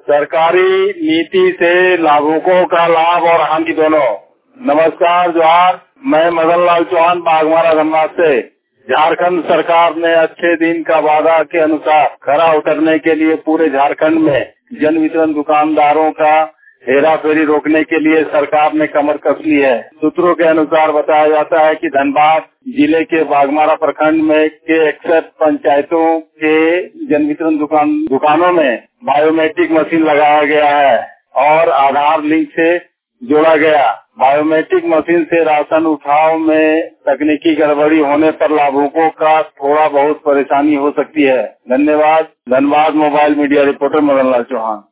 सरकारी नीति से लाभुकों का लाभ और हानि दोनों। नमस्कार, जोहार। मैं मदन लाल चौहान, बाघमारा धनबाद से। झारखंड सरकार ने अच्छे दिन का वादा के अनुसार खरा उतरने के लिए पूरे झारखंड में जन वितरण दुकानदारों का हेरा फेरी रोकने के लिए सरकार ने कमर कस ली है। सूत्रों के अनुसार बताया जाता है कि धनबाद जिले के बाघमारा प्रखंड में के 61 पंचायतों के जन वितरण दुकानों में बायोमेट्रिक मशीन लगाया गया है और आधार लिंक से जोड़ा गया। बायोमेट्रिक मशीन से राशन उठाव में तकनीकी गड़बड़ी होने पर लाभुकों का थोड़ा बहुत परेशानी हो सकती है। धन्यवाद। Dhanbad mobile media reporter Madan Lal Chauhan.